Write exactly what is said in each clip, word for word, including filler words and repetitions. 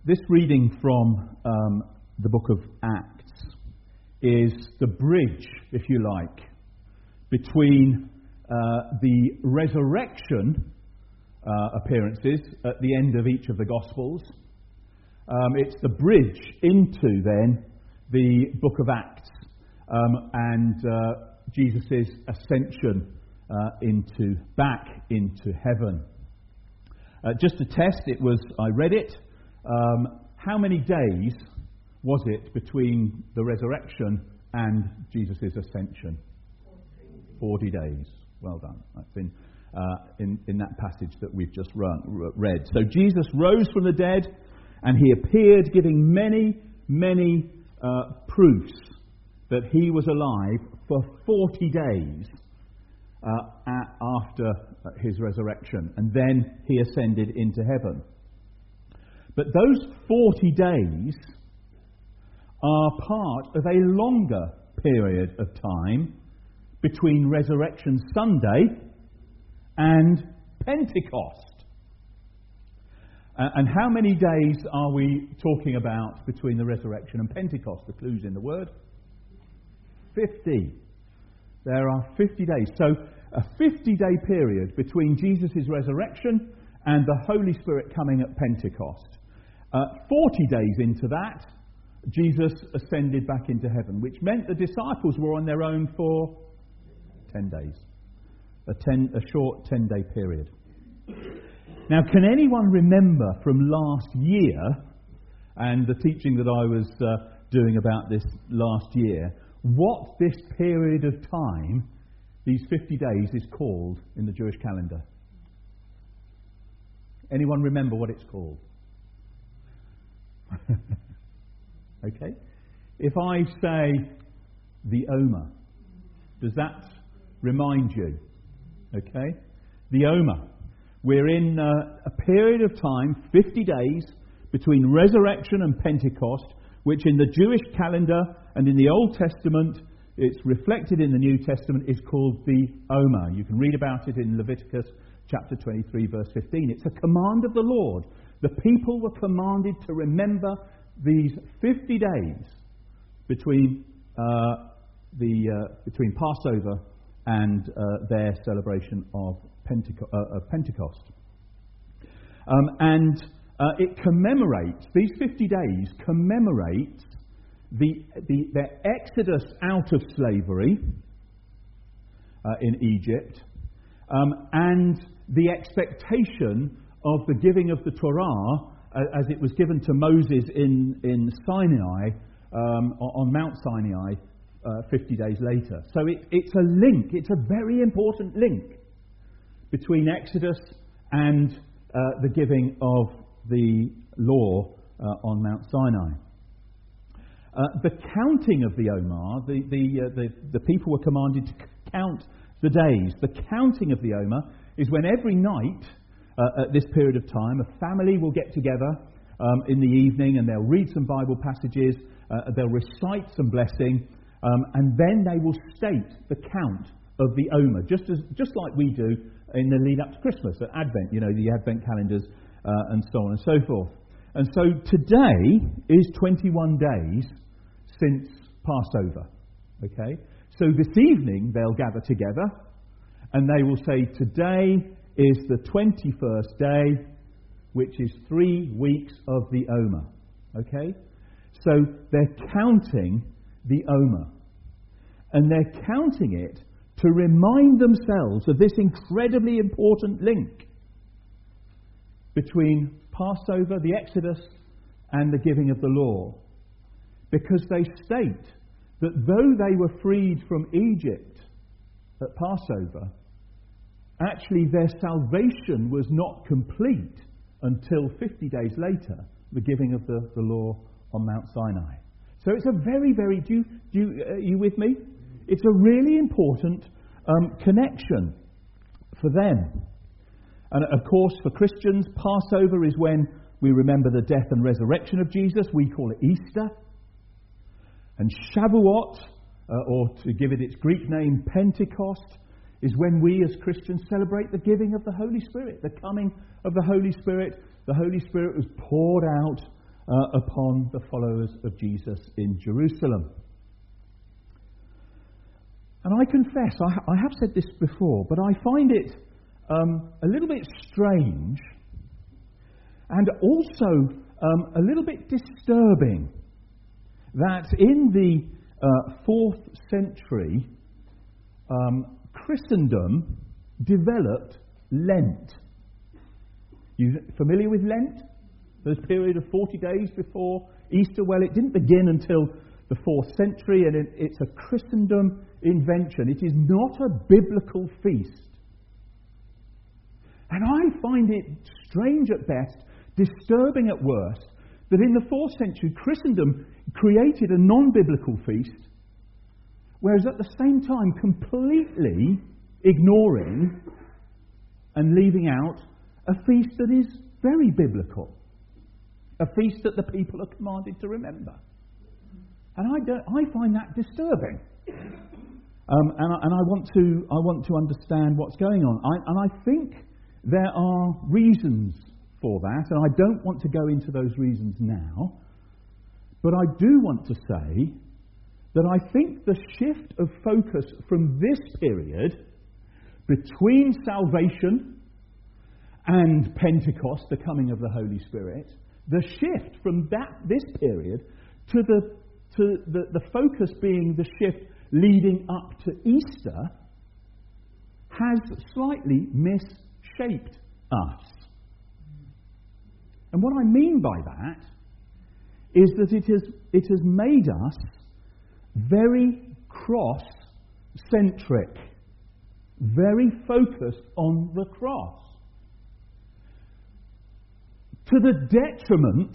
This reading from um, the book of Acts is the bridge, if you like, between uh, the resurrection uh, appearances at the end of each of the Gospels. Um, it's the bridge into, then, the book of Acts um, and uh, Jesus' ascension uh, into back into heaven. Uh, just to test, it was I read it. Um, how many days was it between the resurrection and Jesus' ascension? Forty days. Well done. That's in, uh, in, in that passage that we've just run, read. So Jesus rose from the dead, and he appeared, giving many, many uh, proofs that he was alive for forty days uh, at, after his resurrection. And then he ascended into heaven. But those forty days are part of a longer period of time between Resurrection Sunday and Pentecost. Uh, and how many days are we talking about between the resurrection and Pentecost? The clue's in the word. fifty. There are fifty days. So a fifty-day period between Jesus' resurrection and the Holy Spirit coming at Pentecost. Uh, forty days into that, Jesus ascended back into heaven, which meant the disciples were on their own for ten days. A, ten, a short ten-day period. Now, can anyone remember from last year, and the teaching that I was uh, doing about this last year, what this period of time, these fifty days, is called in the Jewish calendar? Anyone remember what it's called? Okay. If I say the Omer, does that remind you? Okay. The Omer. We're in uh, a period of time, fifty days, between resurrection and Pentecost, which in the Jewish calendar and in the Old Testament, it's reflected in the New Testament, is called the Omer. You can read about it in Leviticus chapter twenty-three, verse fifteen. It's a command of the Lord. The people were commanded to remember these fifty days between uh, the uh, between Passover and uh, their celebration of Penteco- uh, of Pentecost. Um, and uh, it commemorates, these fifty days commemorate the, the their exodus out of slavery uh, in Egypt um, and the expectation of the giving of the Torah uh, as it was given to Moses in, in Sinai, um, on Mount Sinai, uh, fifty days later. So it, it's a link, it's a very important link between Exodus and uh, the giving of the law uh, on Mount Sinai. Uh, the counting of the Omer, the, the, uh, the, the people were commanded to count the days. The counting of the Omer is when every night uh, at this period of time a family will get together um, in the evening and they'll read some Bible passages, uh, they'll recite some blessing, um, and then they will state the count of the Omer, just as just like we do in the lead up to Christmas, at Advent, you know, the Advent calendars uh, and so on and so forth. And so today is twenty-one days since Passover. Okay? So this evening they'll gather together and they will say, today is the twenty-first day, which is three weeks of the Omer. Okay? So they're counting the Omer. And they're counting it to remind themselves of this incredibly important link between Passover, the Exodus, and the giving of the law. Because they state that though they were freed from Egypt at Passover, actually their salvation was not complete until fifty days later, the giving of the, the law on Mount Sinai. So it's a very, very... Do you, do you, are you with me? It's a really important um, connection for them. And of course, for Christians, Passover is when we remember the death and resurrection of Jesus. We call it Easter. And Shavuot, uh, or to give it its Greek name, Pentecost, is when we as Christians celebrate the giving of the Holy Spirit, the coming of the Holy Spirit. The Holy Spirit was poured out uh, upon the followers of Jesus in Jerusalem. And I confess, I, I have said this before, but I find it um, a little bit strange and also um, a little bit disturbing that in the uh, fourth century, um, Christendom developed Lent. You familiar with Lent? This period of forty days before Easter? Well, it didn't begin until the fourth century, and it, it's a Christendom invention. It is not a biblical feast. And I find it strange at best, disturbing at worst, that in the fourth century Christendom created a non-biblical feast, whereas at the same time completely ignoring and leaving out a feast that is very biblical, a feast that the people are commanded to remember. And I, don't, I find that disturbing. Um, and, I, and I want to I want to understand what's going on. I, and I think there are reasons for that, and I don't want to go into those reasons now. But I do want to say that I think the shift of focus from this period between salvation and Pentecost, the coming of the Holy Spirit, the shift from that this period to the to the, the focus being the shift leading up to Easter has slightly misshaped us. And what I mean by that is that it has, it has made us very cross-centric, very focused on the cross, to the detriment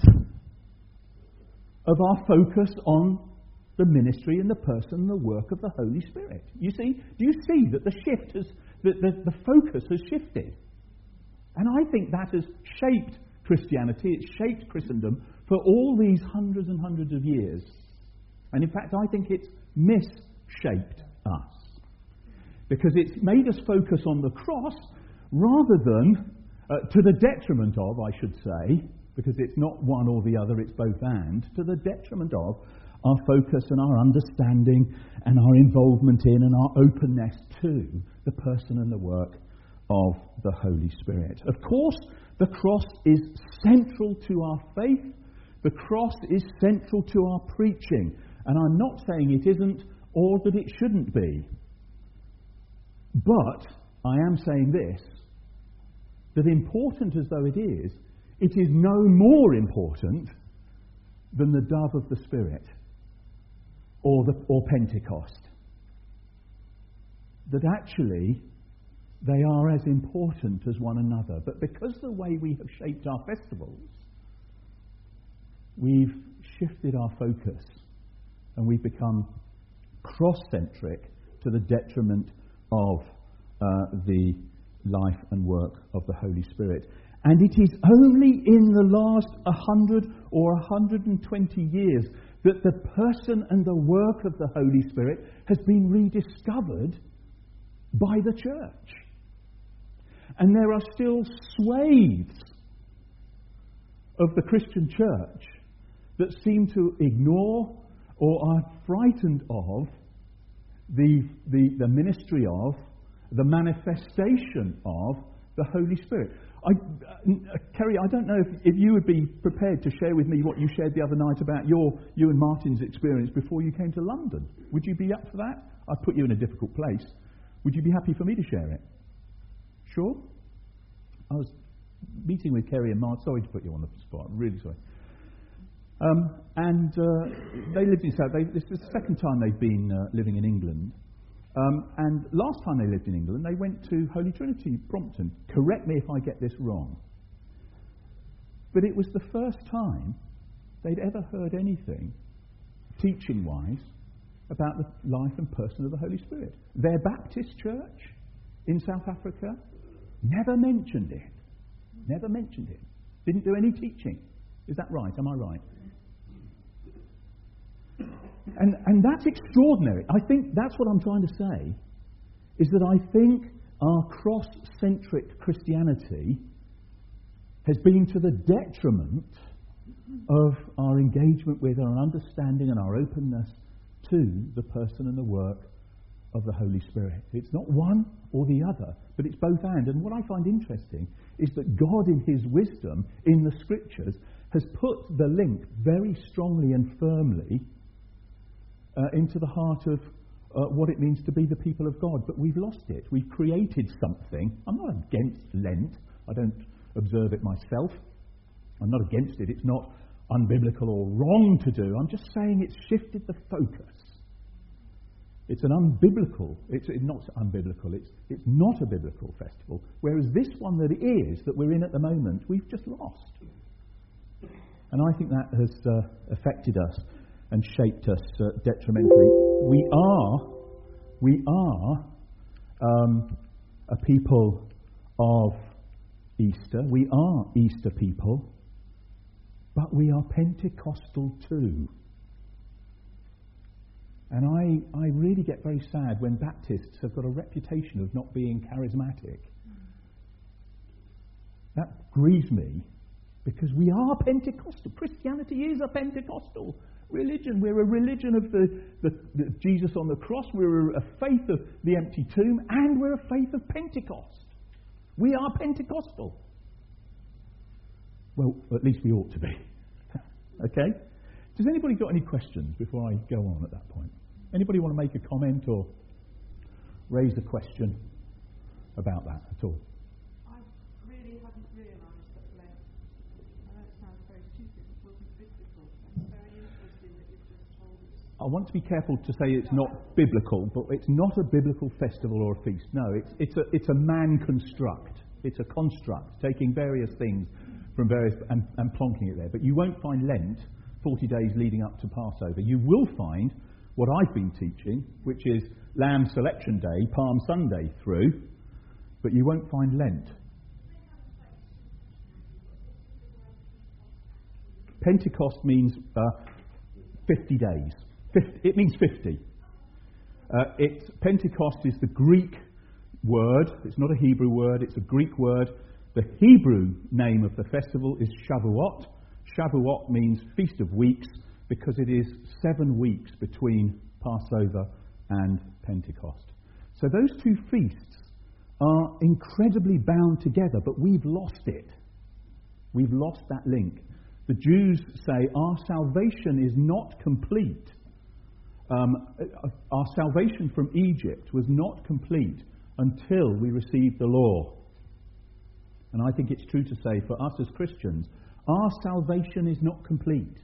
of our focus on the ministry and the person and the work of the Holy Spirit. You see, do you see that the shift has, that the, the focus has shifted? And I think that has shaped Christianity, it's shaped Christendom for all these hundreds and hundreds of years. And in fact, I think it's misshaped us. Because it's made us focus on the cross rather than, uh, to the detriment of, I should say, because it's not one or the other, it's both and, to the detriment of our focus and our understanding and our involvement in and our openness to the person and the work of the Holy Spirit. Of course, the cross is central to our faith. The cross is central to our preaching. And I'm not saying it isn't or that it shouldn't be. But I am saying this, that important as though it is, it is no more important than the dove of the Spirit or, the, or Pentecost. That actually they are as important as one another. But because of the way we have shaped our festivals, we've shifted our focus and we've become cross-centric to the detriment of uh, the life and work of the Holy Spirit. And it is only in the last one hundred or one hundred twenty years that the person and the work of the Holy Spirit has been rediscovered by the church. And there are still swathes of the Christian church that seem to ignore or are frightened of the, the, the ministry of, the manifestation of the Holy Spirit. I, uh, Kerry, I don't know if, if you would be prepared to share with me what you shared the other night about your you and Martin's experience before you came to London. Would you be up for that? I've put you in a difficult place. Would you be happy for me to share it? Sure? I was meeting with Kerry and Martin. Sorry to put you on the spot. I'm really sorry. Um, and uh, they lived in South. They, this is the second time they've been uh, living in England. Um, and last time they lived in England, they went to Holy Trinity, Brompton. Correct me if I get this wrong. But it was the first time they'd ever heard anything, teaching-wise, about the life and person of the Holy Spirit. Their Baptist church in South Africa never mentioned it. Never mentioned it. Didn't do any teaching. Is that right? Am I right? And, and that's extraordinary. I think that's what I'm trying to say, is that I think our cross-centric Christianity has been to the detriment of our engagement with, our understanding and our openness to the person and the work of the Holy Spirit. It's not one or the other, but it's both and. And what I find interesting is that God in his wisdom in the Scriptures has put the link very strongly and firmly uh, into the heart of uh, what it means to be the people of God. But we've lost it. We've created something. I'm not against Lent. I don't observe it myself. I'm not against it. It's not unbiblical or wrong to do. I'm just saying it's shifted the focus. It's an unbiblical, it's not unbiblical, it's, it's not a biblical festival. Whereas this one that it is, that we're in at the moment, we've just lost. And I think that has uh, affected us and shaped us uh, detrimentally. We are, we are um, a people of Easter. We are Easter people. But we are Pentecostal too. And I, I really get very sad when Baptists have got a reputation of not being charismatic. That grieves me, because we are Pentecostal. Christianity is a Pentecostal religion. We're a religion of the, the, the Jesus on the cross. We're a faith of the empty tomb. And we're a faith of Pentecost. We are Pentecostal. Well, at least we ought to be. Okay? Does anybody got any questions before I go on at that point? Anybody want to make a comment or raise a question about that at all? I really hadn't realised that Lent, I know it sounds very stupid, it wasn't biblical. It's very interesting that you've just told us. I want to be careful to say it's not biblical, but it's not a biblical festival or a feast. No, it's, it's, a, it's a man construct. It's a construct, taking various things from various and, and plonking it there. But you won't find Lent forty days leading up to Passover. You will find what I've been teaching, which is Lamb Selection Day, Palm Sunday through, but you won't find Lent. Pentecost means uh, fifty days. fifty, it means fifty. Uh, it's, Pentecost is the Greek word. It's not a Hebrew word, it's a Greek word. The Hebrew name of the festival is Shavuot. Shavuot means Feast of Weeks, because it is seven weeks between Passover and Pentecost. So those two feasts are incredibly bound together, but we've lost it. We've lost that link. The Jews say our salvation is not complete. Um, our salvation from Egypt was not complete until we received the law. And I think it's true to say for us as Christians, our salvation is not complete,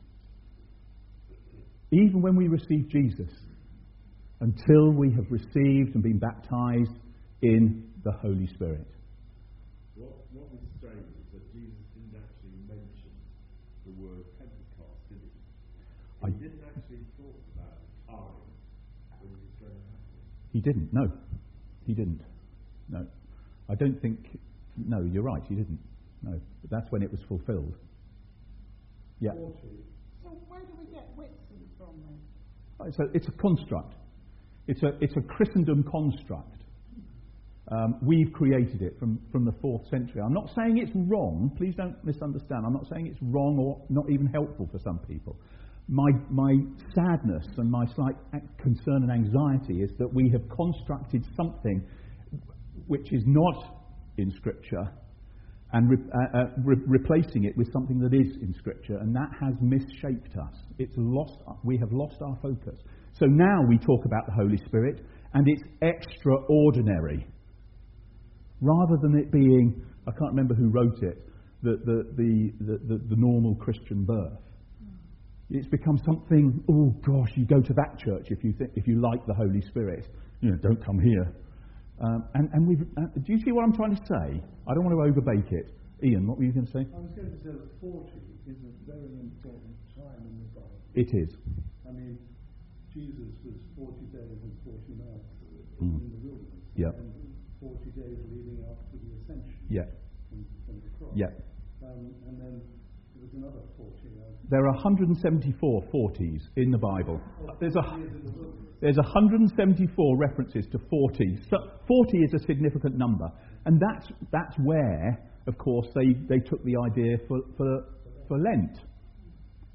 even when we receive Jesus, until we have received and been baptized in the Holy Spirit. What, what was strange is that Jesus didn't actually mention the word Pentecost, did he? He I, didn't actually talk about the time when it was going to happen. He didn't, no. He didn't. No. I don't think... No, you're right, he didn't. No. But that's when it was fulfilled. Yeah. So where do we get Whitsun from then? It's a, it's a construct. It's a, it's a Christendom construct. Um, we've created it from, from the fourth century. I'm not saying it's wrong. Please don't misunderstand. I'm not saying it's wrong or not even helpful for some people. My, my sadness and my slight concern and anxiety is that we have constructed something which is not in Scripture and re- uh, uh, re- replacing it with something that is in Scripture, and that has misshaped us. It's lost. We have lost our focus. So now we talk about the Holy Spirit, and it's extraordinary, rather than it being, I can't remember who wrote it, the the the the, the, the normal Christian birth. It's become something. Oh gosh, you go to that church if you think, if you like the Holy Spirit. You know, don't come here. Um, and and we uh, do you see what I'm trying to say? I don't want to overbake it. Ian, what were you going to say? I was going to say that forty is a very important time in the Bible. It is. I mean, Jesus was forty days and forty nights Mm. in the wilderness. Yeah. And forty days leading up to the ascension. Yeah. From, from the cross. Yeah. Um, and then there was another forty. Uh, There are one hundred seventy-four forties in the Bible. There's a years in the wilderness. There's one hundred seventy-four references to forty. So forty is a significant number. And that's that's where, of course, they, they took the idea for, for, for Lent.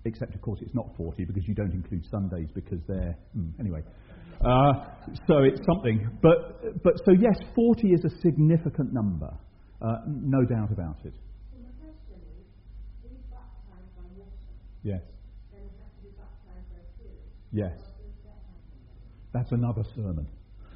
except of course it's not forty because you don't include Sundays because they're mm, anyway. Uh, so it's something, but but so yes, forty is a significant number, uh, no doubt about it. So the question is, he's baptised by water, Yes, then he has to be baptised by spirit. yes, What does that happen? that's another sermon.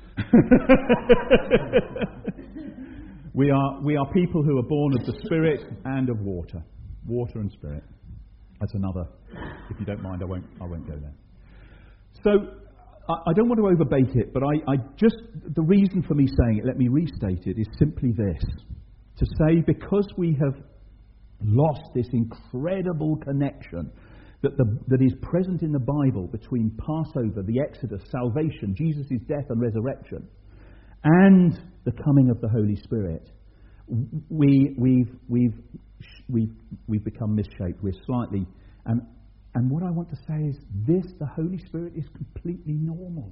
we are we are people who are born of the Spirit and of water, water and Spirit. That's another. If you don't mind, I won't I won't go there. So. I don't want to overbait it, but I, I just, the reason for me saying it, let me restate it, is simply this. To say because we have lost this incredible connection that, the, that is present in the Bible between Passover, the Exodus, salvation, Jesus' death and resurrection, and the coming of the Holy Spirit, we, we've, we've, we've, we've become misshaped. We're slightly... and. And what I want to say is this, the Holy Spirit is completely normal.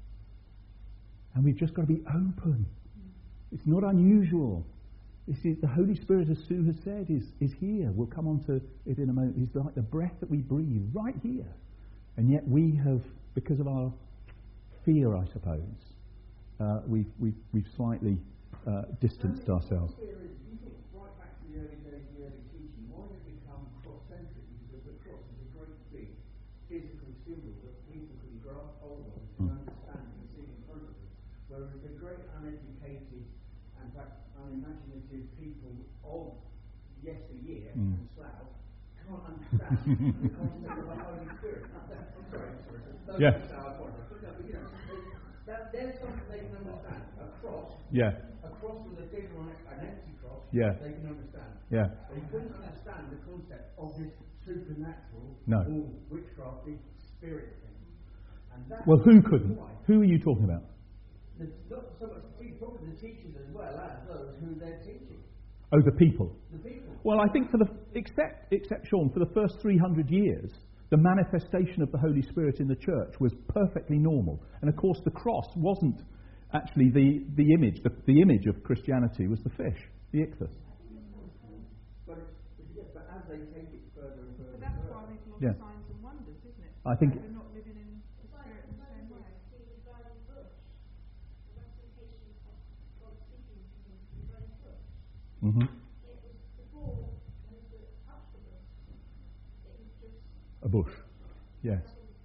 And we've just got to be open. It's not unusual. This is, the Holy Spirit, as Sue has said, is, is here. We'll come on to it in a moment. He's like the breath that we breathe right here. And yet we have, because of our fear, I suppose, uh, we've, we've, we've slightly uh, distanced ourselves. You think right back to the early days, the early teaching, why did it become cross-centric? Because the cross is a great big physical symbol that people can grasp hold of and Mm. understand and see in front of them. Whereas the great uneducated and perhaps unimaginative people of yesteryear Mm. and Slough can't understand the concept of the Holy Spirit. No, that, I'm sorry, I'm sorry. Those Yeah. are our point. But no, but, you know, that, there's something they can understand. A cross, Yeah, a cross with a figure on it, an empty cross, Yeah. they can understand. yeah. They couldn't understand the concept of this supernatural No. or witchcrafty spirit thing. And that's Well, who couldn't? why. Who are you talking about? The, not so much the people, probably the teachers as well as those who they're teaching. Oh, the people. The people. Well, I think for the except except Sean, for the first three hundred years, the manifestation of the Holy Spirit in the church was perfectly normal. And of course, the cross wasn't actually the, the image. The, the image of Christianity was the fish, the ichthus. But, it, yeah, but as they take it further and further, But that's further, why we've lost Yeah. signs and wonders, isn't it? I think- We're not living in the spirit in the same way. He was driving bush. The representation of God speaking to him through driving bush. Mm-hmm. It was before when the touched the bush. It was just A bush. Yes.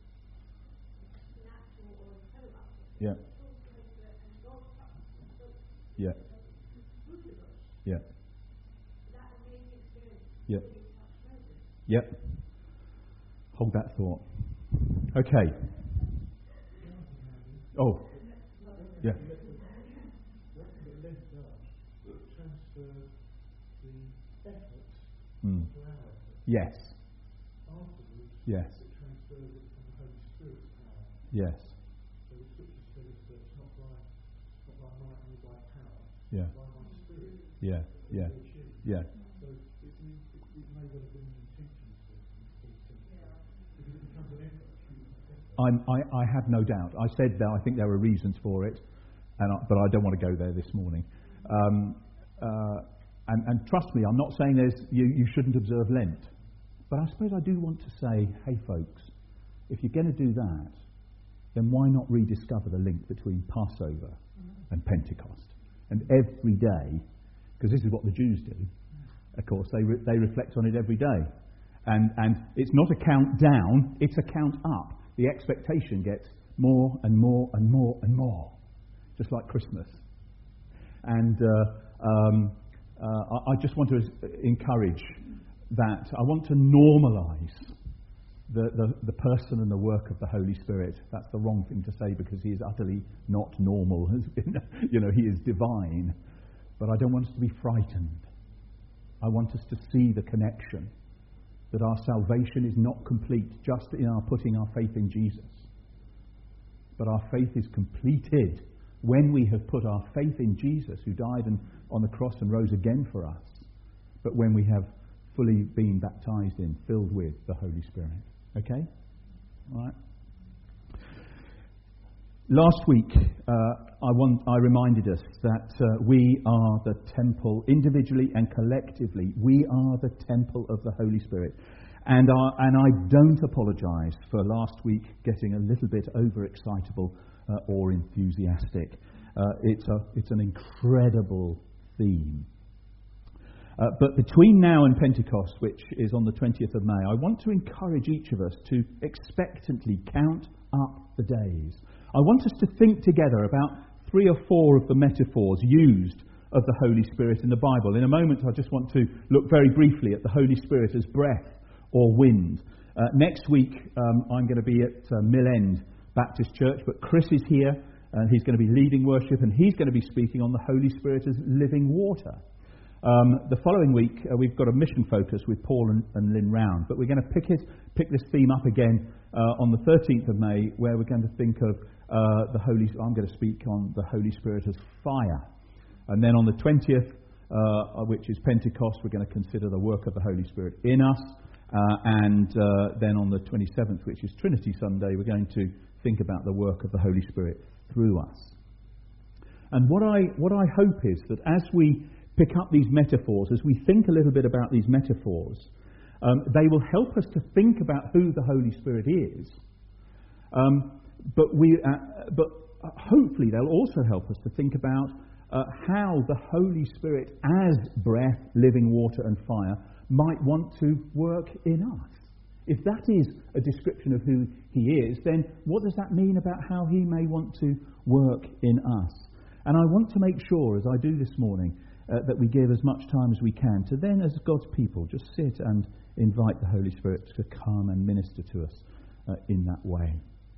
nothing natural or incredible. Yeah. And God touched the bush. Yeah. Through the bush. Yeah. That amazing experience. Yeah. Really touched Moses. Yep. Hold that thought. Okay. Oh. Yeah. what the Lent does, it transfers the effort Mm. to our effort. Yes. Afterwards, Yes. it transfers it from the Holy Spirit's power. Yes. So the scriptures tell us that it's not by, it's not by might nor by power, Yeah. it's by my spirit. Yeah. Yeah. to achieve. Yeah. So it, it, it, it may well have been the intention to to- to- because it becomes an effort. I'm, I, I have no doubt. I said that I think there are reasons for it, and I, but I don't want to go there this morning. Um, uh, and, and trust me, I'm not saying there's, you, you shouldn't observe Lent. But I suppose I do want to say, hey folks, if you're going to do that, then why not rediscover the link between Passover and Pentecost? And every day, because this is what the Jews do, of course, they, re- they reflect on it every day. And, and it's not a count down, it's a count up. The expectation gets more and more and more and more, just like Christmas. And uh, um, uh, I, I just want to encourage that. I want to normalise the, the, the person and the work of the Holy Spirit. That's the wrong thing to say because he is utterly not normal. You know, he is divine. But I don't want us to be frightened. I want us to see the connection. That our salvation is not complete just in our putting our faith in Jesus. But our faith is completed when we have put our faith in Jesus, who died and, on the cross and rose again for us. But when we have fully been baptized in, filled with the Holy Spirit. Okay? All right. Last week, uh, I, want, I reminded us that uh, we are the temple, individually and collectively, we are the temple of the Holy Spirit. And I, and I don't apologise for last week getting a little bit overexcitable uh, or enthusiastic. Uh, it's, a, it's an incredible theme. Uh, but between now and Pentecost, which is on the twentieth of May, I want to encourage each of us to expectantly count up the days. I want us to think together about three or four of the metaphors used of the Holy Spirit in the Bible. In a moment, I just want to look very briefly at the Holy Spirit as breath or wind. Uh, next week, um, I'm going to be at uh, Mill End Baptist Church, but Chris is here, and he's going to be leading worship, and he's going to be speaking on the Holy Spirit as living water. Um, the following week, uh, we've got a mission focus with Paul and, and Lynn Round, but we're going to pick it, pick this theme up again uh, on the thirteenth of May, where we're going to think of uh, the Holy. I'm going to speak on the Holy Spirit as fire, and then on the twentieth, uh, which is Pentecost, we're going to consider the work of the Holy Spirit in us, uh, and uh, then on the twenty-seventh, which is Trinity Sunday, we're going to think about the work of the Holy Spirit through us. And what I what I hope is that as we pick up these metaphors, as we think a little bit about these metaphors, um, they will help us to think about who the Holy Spirit is. Um, but we, uh, but hopefully they'll also help us to think about uh, how the Holy Spirit, as breath, living water, and fire, might want to work in us. If that is a description of who He is, then what does that mean about how He may want to work in us? And I want to make sure, as I do this morning, Uh, that we give as much time as we can to then, as God's people, just sit and invite the Holy Spirit to come and minister to us uh, in that way.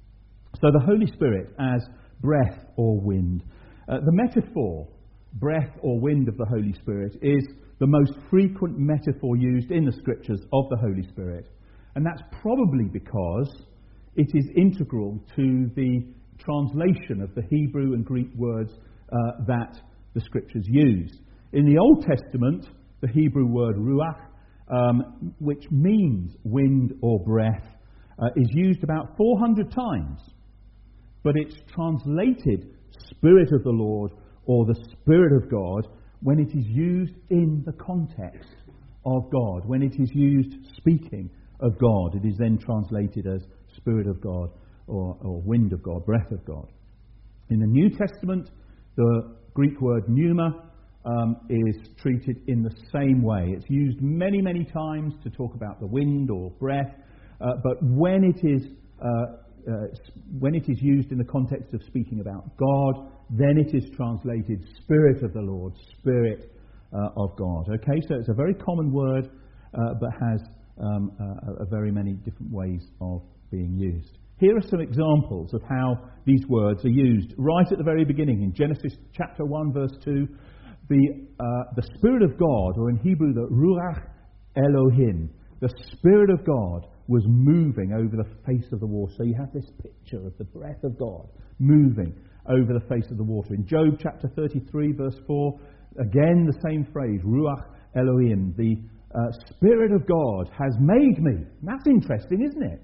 So the Holy Spirit as breath or wind. Uh, the metaphor, breath or wind of the Holy Spirit, is the most frequent metaphor used in the Scriptures of the Holy Spirit. And that's probably because it is integral to the translation of the Hebrew and Greek words uh, that the Scriptures use. In the Old Testament, the Hebrew word ruach, um, which means wind or breath, uh, is used about four hundred times. But it's translated Spirit of the Lord or the Spirit of God when it is used in the context of God. When it is used speaking of God, it is then translated as Spirit of God or, or wind of God, breath of God. In the New Testament, the Greek word pneuma Um, is treated in the same way. It's used many, many times to talk about the wind or breath, uh, but when it is uh, uh, when it is used in the context of speaking about God, then it is translated Spirit of the Lord, Spirit uh, of God. Okay, so it's a very common word, uh, but has um, a, a very many different ways of being used. Here are some examples of how these words are used right at the very beginning in Genesis chapter one, verse two. The, uh, the Spirit of God, or in Hebrew, the Ruach Elohim, the Spirit of God was moving over the face of the water. So you have this picture of the breath of God moving over the face of the water. In Job chapter thirty-three, verse four, again the same phrase, Ruach Elohim, the uh, Spirit of God has made me. That's interesting, isn't it?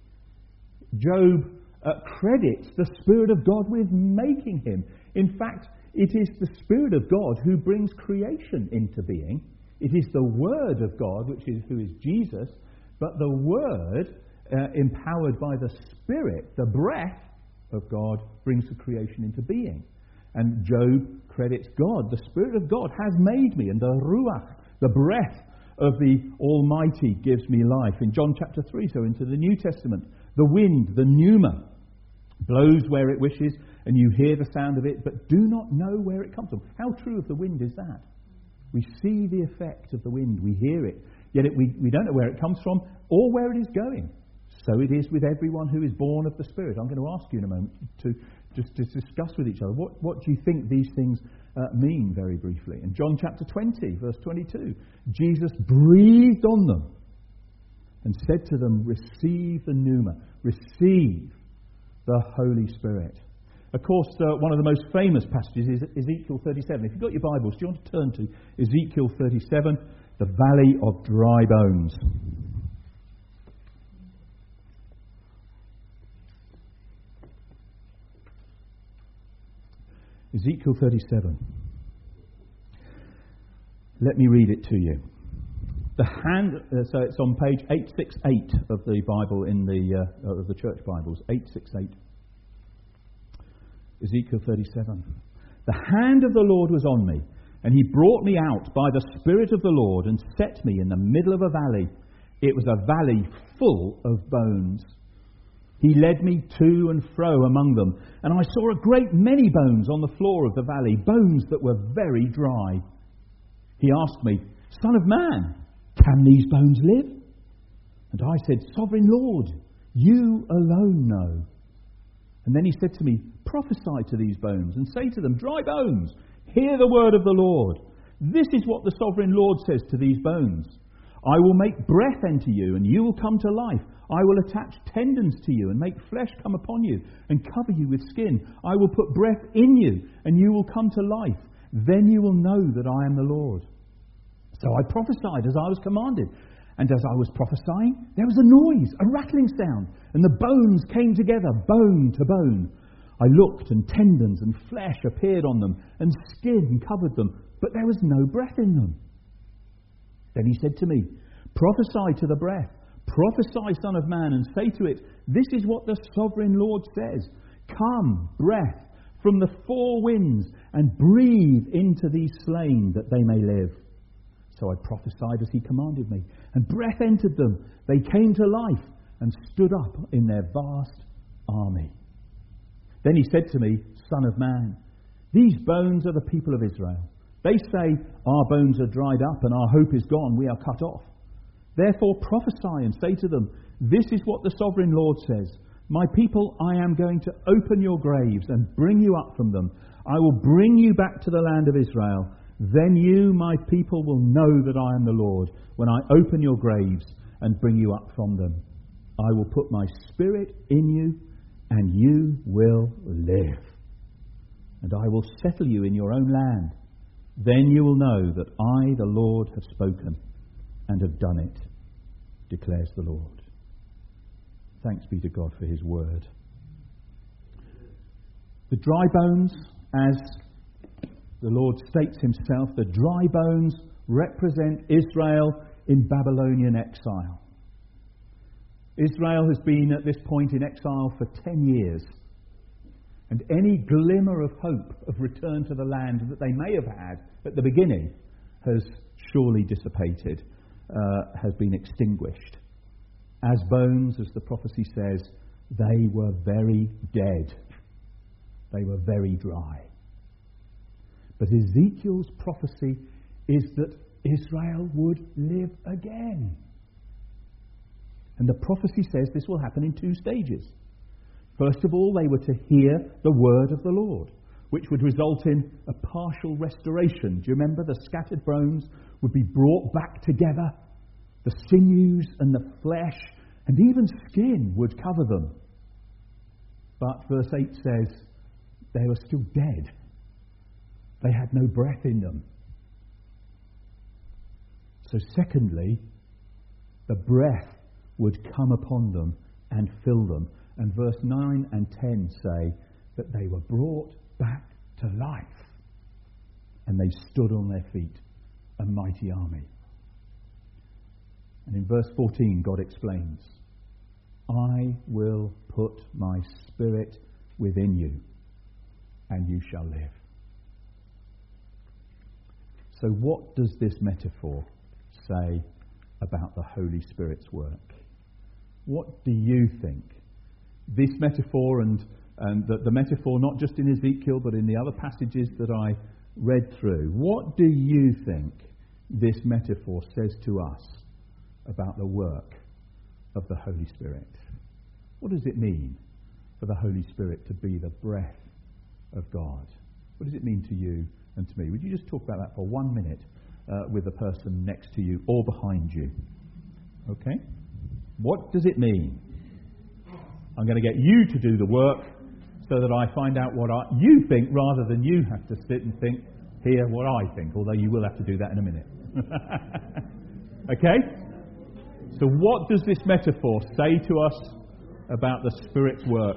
Job uh, credits the Spirit of God with making him. In fact, it is the Spirit of God who brings creation into being. It is the Word of God, which is who is Jesus, but the Word, uh, empowered by the Spirit, the breath of God, brings the creation into being. And Job credits God. The Spirit of God has made me, and the Ruach, the breath of the Almighty, gives me life. In John chapter three, so into the New Testament, the wind, the pneuma, blows where it wishes, and you hear the sound of it, but do not know where it comes from. How true of the wind is that? We see the effect of the wind, we hear it, yet it, we, we don't know where it comes from or where it is going. So it is with everyone who is born of the Spirit. I'm going to ask you in a moment to just to discuss with each other, what, what do you think these things uh, mean, very briefly? In John chapter twenty, verse twenty-two, Jesus breathed on them and said to them, receive the pneuma, receive the Holy Spirit. Of course, uh, one of the most famous passages is Ezekiel thirty-seven. If you've got your Bibles, do you want to turn to Ezekiel thirty-seven, the Valley of Dry Bones? Ezekiel thirty-seven. Let me read it to you. The hand, uh, so it's on page eight sixty-eight of the Bible in the uh, of the church Bibles, eight sixty-eight. Ezekiel thirty-seven. The hand of the Lord was on me, and he brought me out by the Spirit of the Lord and set me in the middle of a valley. It was a valley full of bones. He led me to and fro among them, and I saw a great many bones on the floor of the valley, bones that were very dry. He asked me, Son of man, can these bones live? And I said, Sovereign Lord, you alone know. And then he said to me, Prophesy to these bones and say to them, Dry bones, hear the word of the Lord. This is what the Sovereign Lord says to these bones. I will make breath enter you, and you will come to life. I will attach tendons to you and make flesh come upon you and cover you with skin. I will put breath in you, and you will come to life. Then you will know that I am the Lord. So I prophesied as I was commanded. And as I was prophesying, there was a noise, a rattling sound, and the bones came together, bone to bone. I looked, and tendons and flesh appeared on them, and skin covered them, but there was no breath in them. Then he said to me, Prophesy to the breath, prophesy, Son of man, and say to it, This is what the Sovereign Lord says. Come, breath, from the four winds, and breathe into these slain, that they may live. So I prophesied as he commanded me, and breath entered them. They came to life and stood up in their vast army. Then he said to me, Son of man, these bones are the people of Israel. They say, Our bones are dried up and our hope is gone, we are cut off. Therefore prophesy and say to them, This is what the Sovereign Lord says. My people, I am going to open your graves and bring you up from them. I will bring you back to the land of Israel. Then you, my people, will know that I am the Lord, when I open your graves and bring you up from them. I will put my spirit in you, and you will live. And I will settle you in your own land. Then you will know that I, the Lord, have spoken and have done it, declares the Lord. Thanks be to God for his word. The dry bones, as the Lord states himself, the dry bones represent Israel in Babylonian exile. Israel has been at this point in exile for ten years. And any glimmer of hope of return to the land that they may have had at the beginning has surely dissipated, uh, has been extinguished. As bones, as the prophecy says, they were very dead. They were very dry. But Ezekiel's prophecy is that Israel would live again. And the prophecy says this will happen in two stages. First of all, they were to hear the word of the Lord, which would result in a partial restoration. Do you remember? The scattered bones would be brought back together. The sinews and the flesh and even skin would cover them. But verse eight says they were still dead. They had no breath in them. So secondly, the breath would come upon them and fill them. And verse nine and ten say that they were brought back to life. And they stood on their feet, a mighty army. And in verse fourteen, God explains, I will put my spirit within you, and you shall live. So what does this metaphor say about the Holy Spirit's work? What do you think? This metaphor and, and the, the metaphor not just in Ezekiel but in the other passages that I read through, what do you think this metaphor says to us about the work of the Holy Spirit? What does it mean for the Holy Spirit to be the breath of God? What does it mean to you and to me? Would you just talk about that for one minute uh, with the person next to you or behind you? Okay? What does it mean? I'm going to get you to do the work so that I find out what I, you think rather than you have to sit and think, hear what I think, although you will have to do that in a minute. Okay? So what does this metaphor say to us about the Spirit's work?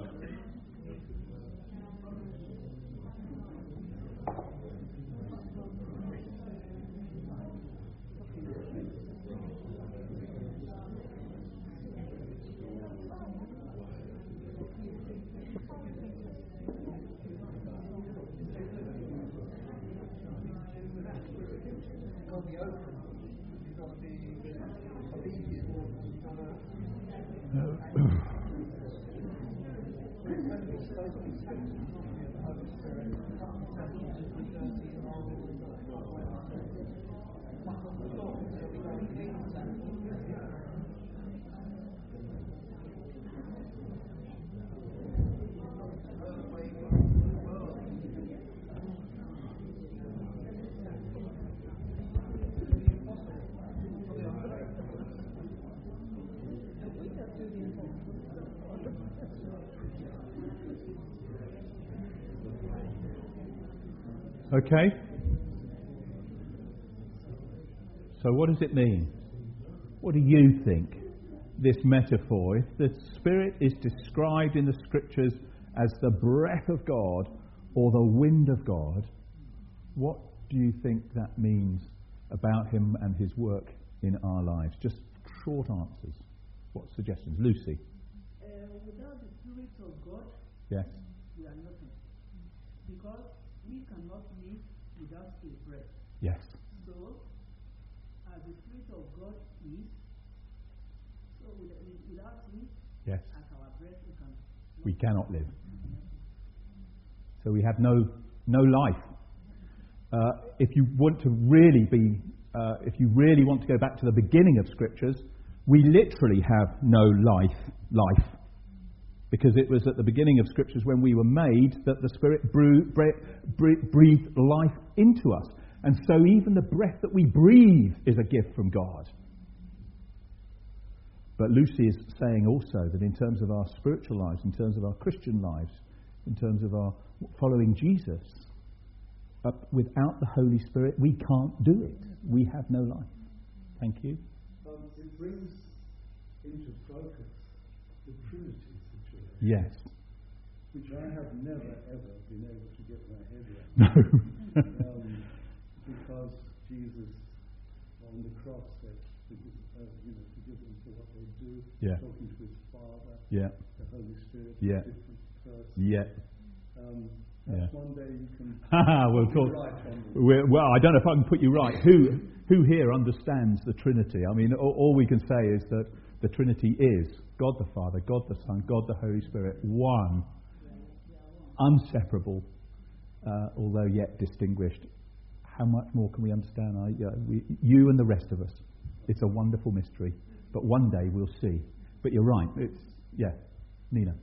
Okay? So what does it mean? What do you think, this metaphor? If the Spirit is described in the Scriptures as the breath of God or the wind of God, what do you think that means about Him and His work in our lives? Just short answers. What suggestions? Lucy? Uh, without the Spirit of God, Yes? we are nothing. Because we cannot live without a breath. Yes. So, as the Spirit of God is, so with, without Him, Yes. as our breath, we can. We cannot live. So we have no no life. Uh, if you want to really be, uh, if you really want to go back to the beginning of Scriptures, we literally have no life. Life. Because it was at the beginning of Scriptures when we were made that the Spirit brew, bre- breathed life into us. And so even the breath that we breathe is a gift from God. But Lucy is saying also that in terms of our spiritual lives, in terms of our Christian lives, in terms of our following Jesus, uh, without the Holy Spirit, we can't do it. We have no life. Thank you. Um, it brings into focus the Trinity. Yes. Which I have never ever been able to get my head around. No. um, because Jesus on the cross said, forgive, uh, you know, forgive them for what they do. Yeah. Talking to his Father, Yeah. the Holy Spirit, Yeah. a different person. Yeah. Um, that's Yeah. one day you can. we'll talk. Right on them. We're, well, I don't know if I can put you right. Who who here understands the Trinity? I mean, all, all we can say is that the Trinity is God the Father, God the Son, God the Holy Spirit, one, inseparable, uh, although yet distinguished. How much more can we understand? I, uh, we, you and the rest of us. It's a wonderful mystery, but one day we'll see. But you're right. It's yeah, Nina.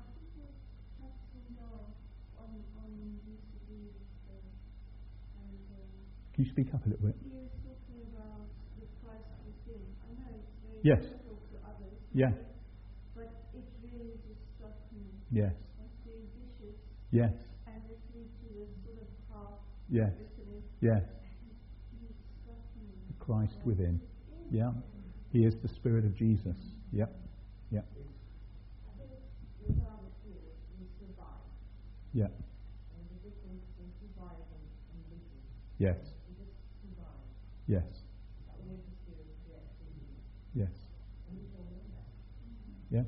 Can you speak up a little bit? He was talking about the Christ within. I know it's very Yes. difficult for others, Yeah. but it really just struck me. Yes. As being vicious Yes. and listening to the sort of half Yes. listening. Yes. He struck me. Christ within. Yeah. He is the Spirit of Jesus. Yep. Yep. I think without the Spirit, we survive. Yep. And the difference between surviving and living. Yes. We just survive. Yes. But with the Spirit, we actually live. Yes. And we don't know that. Yeah.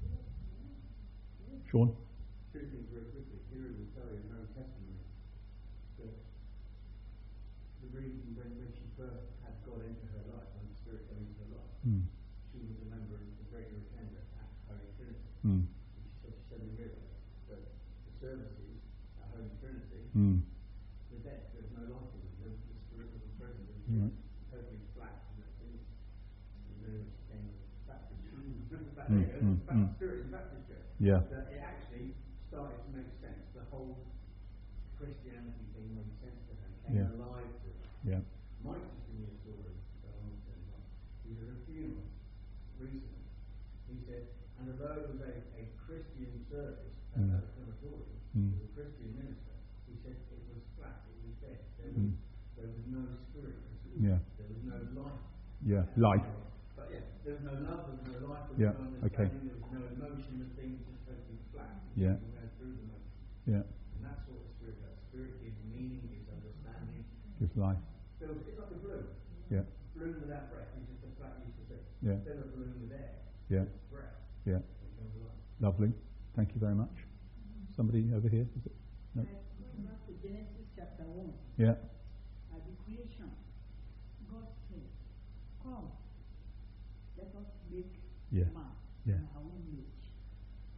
Sean? Two things very quickly. Kira will tell you in her own testimony that the reason when, when she first had God into her life, when the Spirit came into her life, Mm. she was a member of the regular attender at Holy Trinity. Mm. And she said she suddenly realised that the services at Holy Trinity Mm. were dead. There was no life in them. The, the Spirit wasn't present. It was Mm. just totally flat and that's it. And then she came to Baptist. Back Mm, there, mm, Baptist mm. Spirit in Baptist Church. Yeah. That it actually started to make sense. The whole Christianity thing made sense to her. Came Yeah. alive to her. Yeah. Mike just gave me a story that I want to tell you about. He was at a funeral recently. He said, and although it was a, a Christian service at Mm. a crematorium, Mm. with a Christian minister, he said it was flat, it was dead. There was, Mm. there was no spirit. Yeah. There was no life. Yeah. Life. But yeah, there was no love, there was no life, there Yeah, was no okay. understanding, there was no emotion, the thing was just totally flat. Yeah. You went through the motion. Yeah. And that's what the Spirit does. Spirit gives meaning, gives understanding. Gives life. Fills, it's like a balloon. Yeah. Balloon without breath is just a flat piece of thing. Yeah. Instead of a balloon with air, Yeah. breath, Yeah. it comes alive. Lovely. Thank you very much. Somebody over here? Is it? No? Going back to Genesis chapter one, Yeah. at the creation, God said, come, let us make Yeah. man Yeah. in our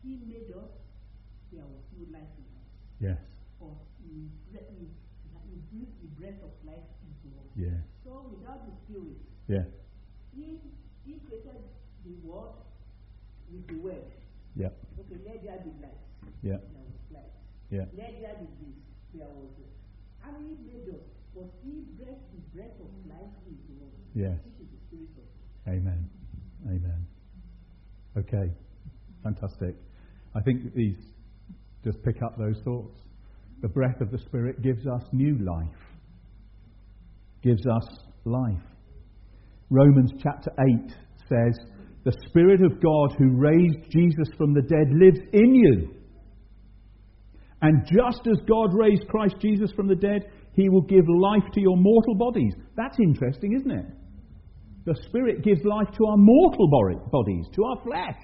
He made us, there was no life in us. Yes. Or He breathed He breathed the breath of life into us. Yeah. So without the Spirit, Yeah. He, he created the world with the word. Yeah. Okay, let there be light. Yeah. There was light. Yeah. Let there be this. There was it. And He made us, but He breathed the breath of life into us. Yes. Which is the Spirit of God. Amen. Amen. Okay. Fantastic. I think these just pick up those thoughts. The breath of the Spirit gives us new life. Gives us life. Romans chapter eight says, the Spirit of God who raised Jesus from the dead lives in you. And just as God raised Christ Jesus from the dead, He will give life to your mortal bodies. That's interesting, isn't it? The Spirit gives life to our mortal bodies, to our flesh,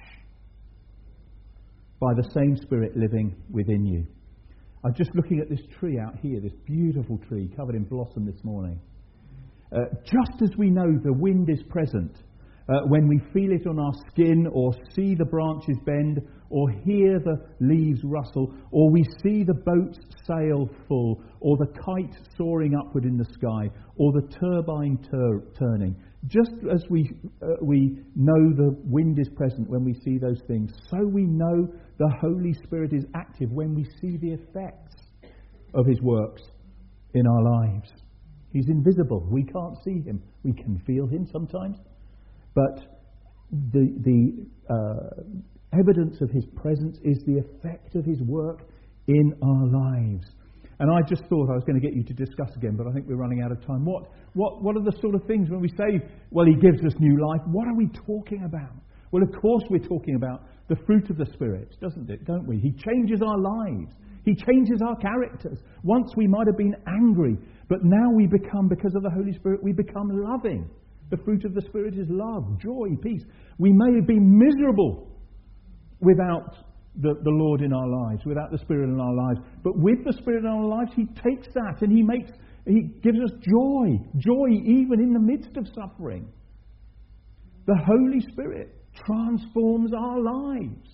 by the same Spirit living within you. I'm just looking at this tree out here, this beautiful tree covered in blossom this morning. Uh, just as we know the wind is present, uh, when we feel it on our skin, or see the branches bend, or hear the leaves rustle, or we see the boats sail full, or the kite soaring upward in the sky, or the turbine tur- turning. Just as we uh, we know the wind is present when we see those things, so we know the Holy Spirit is active when we see the effects of His works in our lives. He's invisible. We can't see Him. We can feel Him sometimes. But the, the uh, evidence of His presence is the effect of His work in our lives. And I just thought I was going to get you to discuss again, but I think we're running out of time. What, what, what are the sort of things when we say, well, He gives us new life, what are we talking about? Well, of course we're talking about the fruit of the Spirit, doesn't it? Don't we? He changes our lives. He changes our characters. Once we might have been angry, but now we become, because of the Holy Spirit, we become loving. The fruit of the Spirit is love, joy, peace. We may be miserable without the, the Lord in our lives, without the Spirit in our lives. But with the Spirit in our lives, He takes that and He makes, He gives us joy. Joy even in the midst of suffering. The Holy Spirit transforms our lives.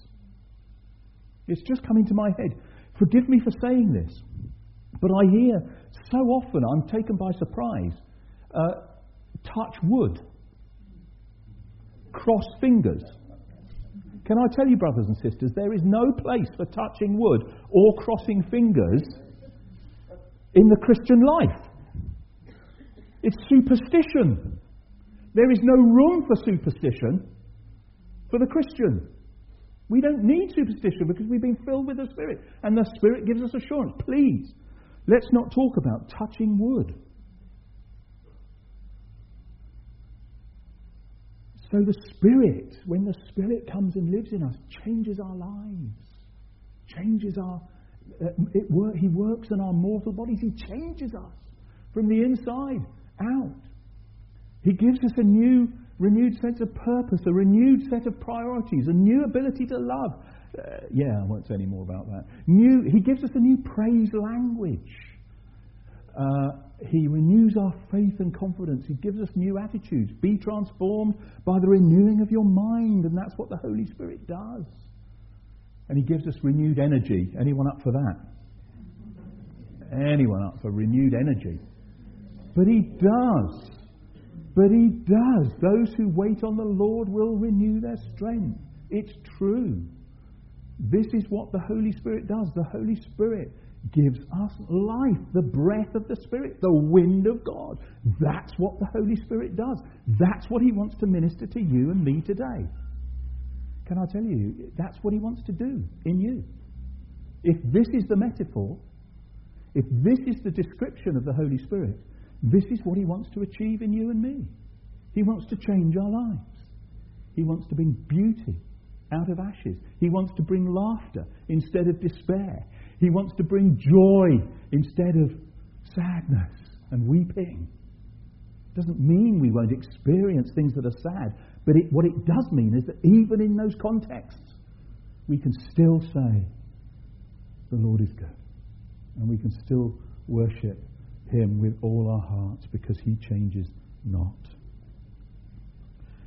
It's just come into my head. Forgive me for saying this, but I hear so often, I'm taken by surprise, uh, touch wood, cross fingers. Can I tell you, brothers and sisters, there is no place for touching wood or crossing fingers in the Christian life. It's superstition. There is no room for superstition for the Christian. We don't need superstition because we've been filled with the Spirit. And the Spirit gives us assurance. Please, let's not talk about touching wood. So the Spirit, when the Spirit comes and lives in us, changes our lives. Changes our... Uh, it wor- he works in our mortal bodies. He changes us from the inside out. He gives us a new... renewed sense of purpose, a renewed set of priorities, a new ability to love. Uh, yeah, I won't say any more about that. New, he gives us a new praise language. Uh, he renews our faith and confidence. He gives us new attitudes. Be transformed by the renewing of your mind, and that's what the Holy Spirit does. And He gives us renewed energy. Anyone up for that? Anyone up for renewed energy? But He does. But He does. Those who wait on the Lord will renew their strength. It's true. This is what the Holy Spirit does. The Holy Spirit gives us life, the breath of the Spirit, the wind of God. That's what the Holy Spirit does. That's what He wants to minister to you and me today. Can I tell you, that's what He wants to do in you. If this is the metaphor, if this is the description of the Holy Spirit, this is what He wants to achieve in you and me. He wants to change our lives. He wants to bring beauty out of ashes. He wants to bring laughter instead of despair. He wants to bring joy instead of sadness and weeping. It doesn't mean we won't experience things that are sad, but it, what it does mean is that even in those contexts, we can still say, the Lord is good. And we can still worship Him with all our hearts because He changes not.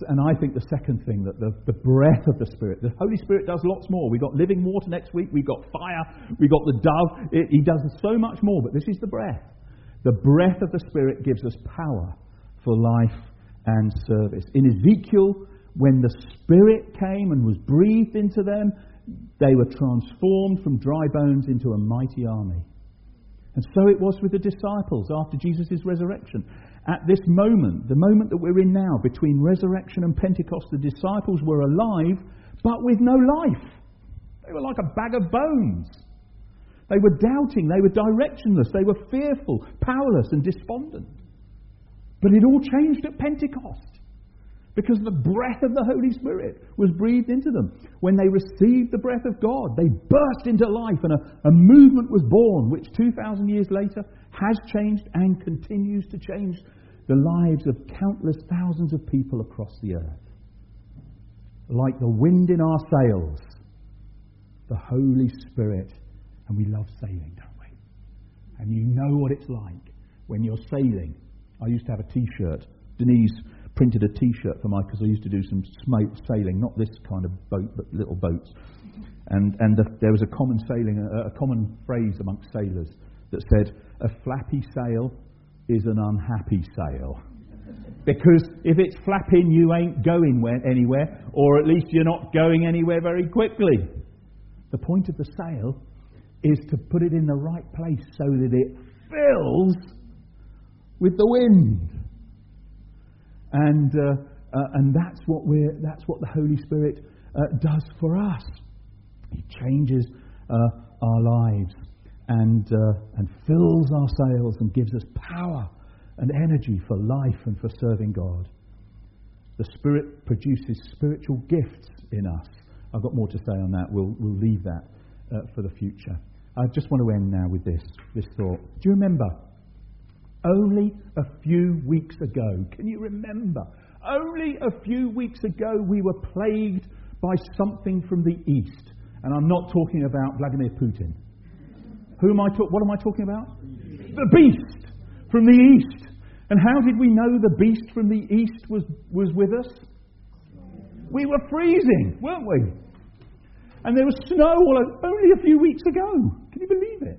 and I think the second thing, that the, the breath of the Spirit, the Holy Spirit does lots more. We've got living water next week, we've got fire, we've got the dove. It, he does so much more, but this is the breath. The breath of the Spirit gives us power for life and service. In Ezekiel, when the Spirit came and was breathed into them, they were transformed from dry bones into a mighty army. And so it was with the disciples after Jesus' resurrection. At this moment, the moment that we're in now, between resurrection and Pentecost, the disciples were alive, but with no life. They were like a bag of bones. They were doubting, they were directionless, they were fearful, powerless and despondent. But it all changed at Pentecost, because the breath of the Holy Spirit was breathed into them. When they received the breath of God, they burst into life, and a, a movement was born, which two thousand years later has changed and continues to change the lives of countless thousands of people across the earth. Like the wind in our sails, the Holy Spirit, and we love sailing, don't we? And you know what it's like when you're sailing. I used to have a T-shirt. Denise printed a T-shirt for Mike, because I used to do some smoke sailing, not this kind of boat, but little boats. And and the, there was a common sailing, a, a common phrase amongst sailors that said, "A flappy sail is an unhappy sail." Because if it's flapping, you ain't going where, anywhere, or at least you're not going anywhere very quickly. The point of the sail is to put it in the right place so that it fills with the wind. And uh, uh, and that's what we're that's what the Holy Spirit uh, does for us. He changes uh, our lives and uh, and fills our sails and gives us power and energy for life and for serving God. The Spirit produces spiritual gifts in us. I've got more to say on that. We'll we'll leave that uh, for the future. I just want to end now with this this thought. Do you remember? Only a few weeks ago, can you remember? Only a few weeks ago we were plagued by something from the East. And I'm not talking about Vladimir Putin. Who am I talk- what am I talking about? The beast from the East. And how did we know the beast from the East was, was with us? We were freezing, weren't we? And there was snow all over, only a few weeks ago. Can you believe it?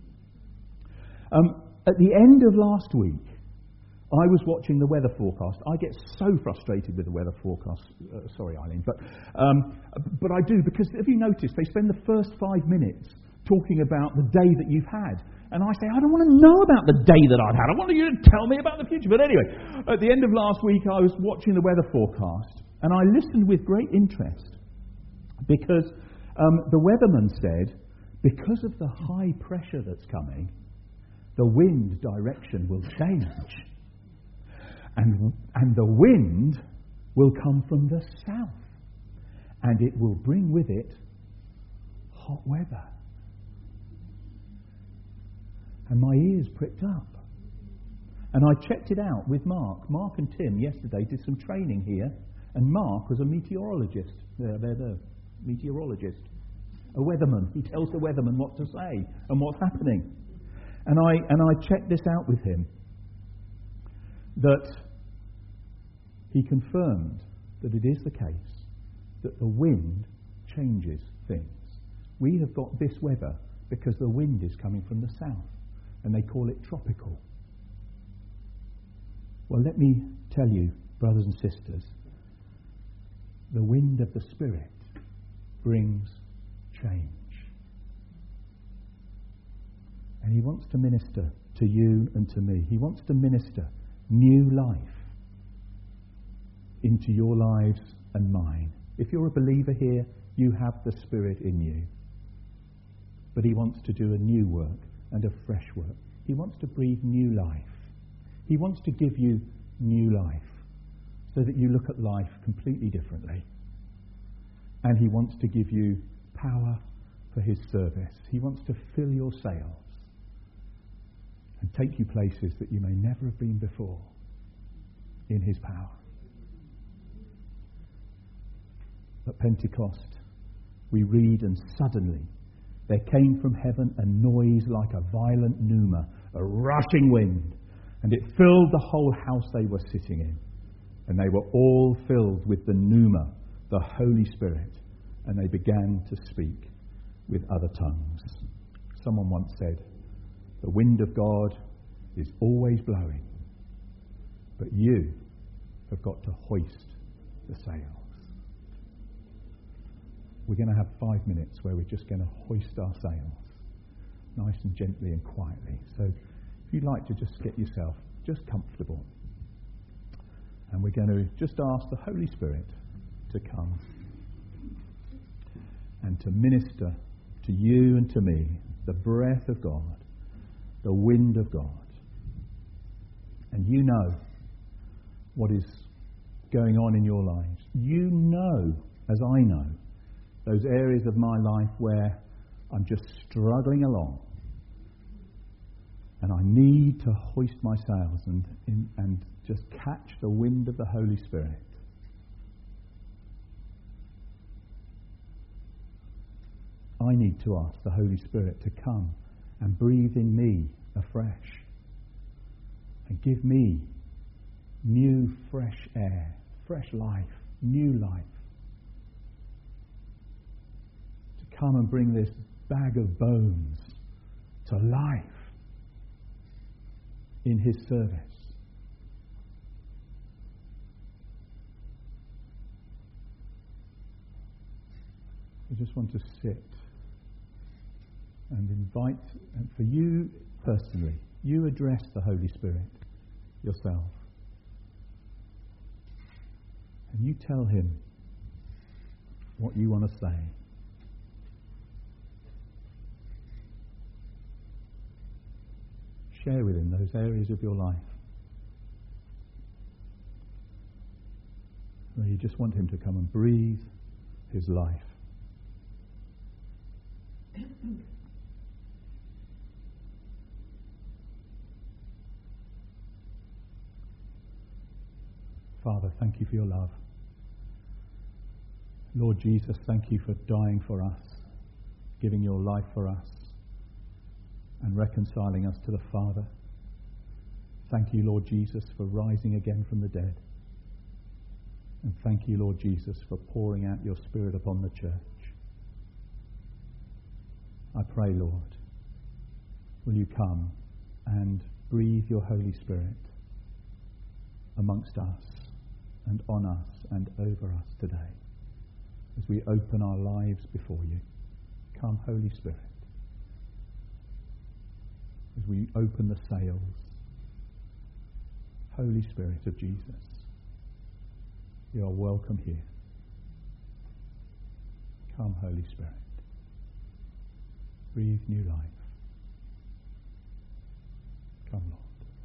Um, At the end of last week, I was watching the weather forecast. I get so frustrated with the weather forecast. Uh, sorry, Eileen, but um, but I do, because have you noticed they spend the first five minutes talking about the day that you've had, and I say I don't want to know about the day that I've had. I want you to tell me about the future. But anyway, at the end of last week, I was watching the weather forecast, and I listened with great interest, because um, the weatherman said, because of the high pressure that's coming, the wind direction will change. And, and the wind will come from the south. And it will bring with it hot weather. And my ears pricked up. And I checked it out with Mark. Mark and Tim yesterday did some training here. And Mark was a meteorologist. There, there, there. Meteorologist. A weatherman. He tells the weatherman what to say and what's happening. And I and I checked this out with him, that he confirmed that it is the case that the wind changes things. We have got this weather because the wind is coming from the south, and they call it tropical. Well, let me tell you, brothers and sisters, the wind of the Spirit brings change. And He wants to minister to you and to me. He wants to minister new life into your lives and mine. If you're a believer here, you have the Spirit in you. But He wants to do a new work and a fresh work. He wants to breathe new life. He wants to give you new life so that you look at life completely differently. And He wants to give you power for His service. He wants to fill your sails and take you places that you may never have been before in His power. At Pentecost, we read, and suddenly there came from heaven a noise like a violent pneuma, a rushing wind, and it filled the whole house they were sitting in. And they were all filled with the pneuma, the Holy Spirit, and they began to speak with other tongues. Someone once said, the wind of God is always blowing, but you have got to hoist the sails. We're going to have five minutes where we're just going to hoist our sails, nice and gently and quietly. So if you'd like to just get yourself just comfortable. And we're going to just ask the Holy Spirit to come and to minister to you and to me the breath of God, the wind of God. And you know what is going on in your lives. You know, as I know, those areas of my life where I'm just struggling along. And I need to hoist my sails and, in, and just catch the wind of the Holy Spirit. I need to ask the Holy Spirit to come and breathe in me afresh and give me new, fresh air, fresh life, new life. To come and bring this bag of bones to life in His service. We just want to sit and invite, and for you personally, you address the Holy Spirit yourself. And you tell Him what you want to say. Share with Him those areas of your life where you just want Him to come and breathe His life. Father, thank you for your love. Lord Jesus, thank you for dying for us, giving your life for us, and reconciling us to the Father. Thank you, Lord Jesus, for rising again from the dead. And thank you, Lord Jesus, for pouring out your Spirit upon the church. I pray, Lord, will you come and breathe your Holy Spirit amongst us and on us and over us today as we open our lives before you. Come, Holy Spirit. As we open the sails, Holy Spirit of Jesus, you are welcome here. Come, Holy Spirit. Breathe new life. Come, Lord.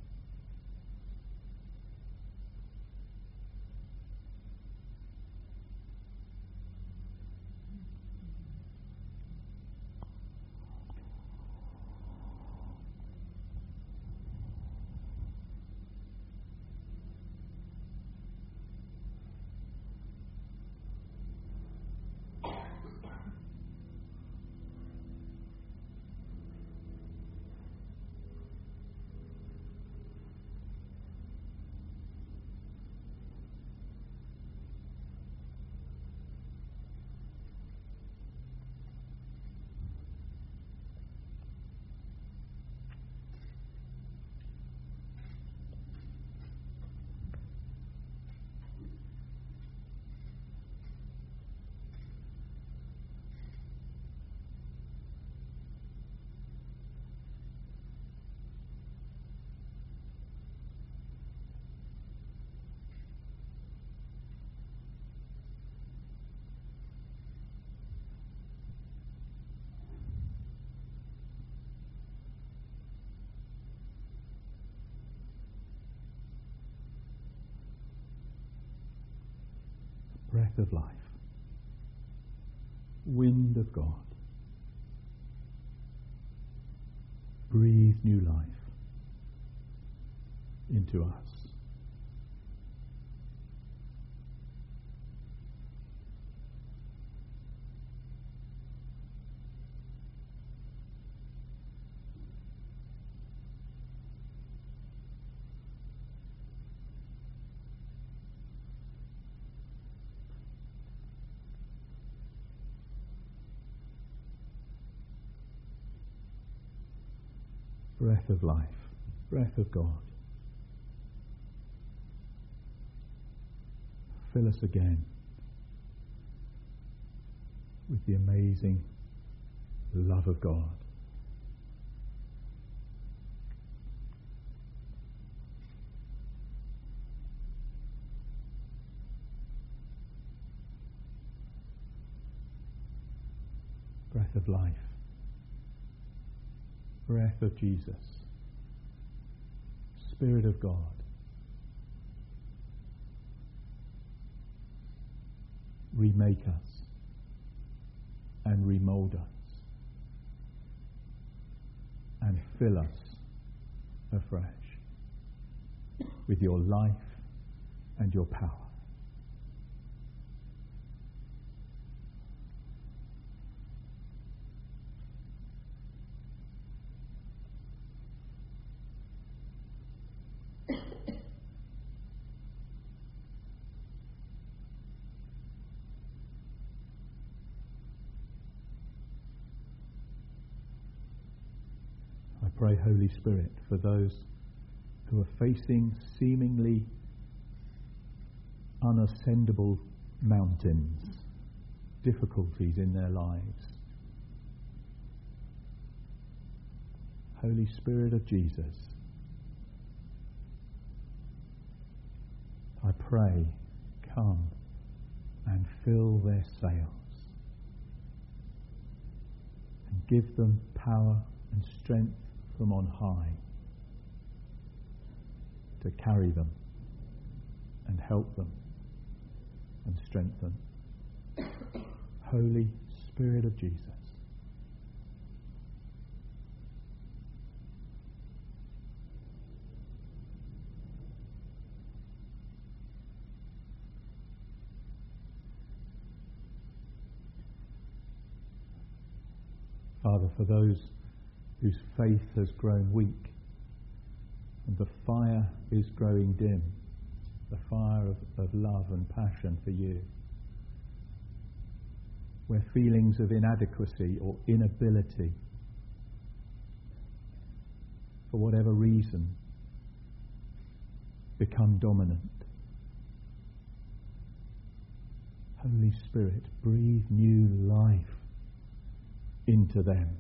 Breath of life, wind of God, breathe new life into us. Breath of life, breath of God. Fill us again with the amazing love of God. Breath of life, breath of Jesus, Spirit of God. Remake us and remold us and fill us afresh with your life and your power. I pray, Holy Spirit, for those who are facing seemingly unascendable mountains, difficulties in their lives. Holy Spirit of Jesus, I pray, come and fill their sails and give them power and strength from on high to carry them and help them and strengthen. Holy Spirit of Jesus, Father, for those whose faith has grown weak and the fire is growing dim, the fire of, of love and passion for you, where feelings of inadequacy or inability, for whatever reason, become dominant. Holy Spirit, breathe new life into them,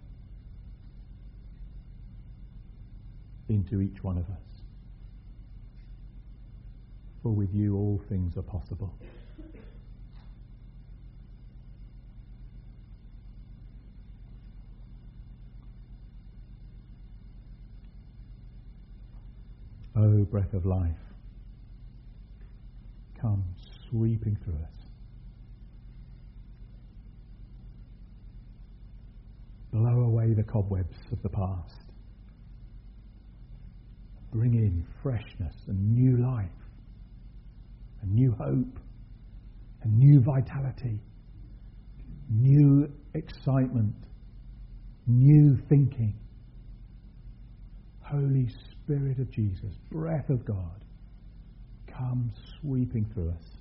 into each one of us. For with you all things are possible. O breath of life, come sweeping through us. Blow away the cobwebs of the past. Bring in freshness and new life, and new hope, and new vitality, new excitement, new thinking. Holy Spirit of Jesus, breath of God, come sweeping through us.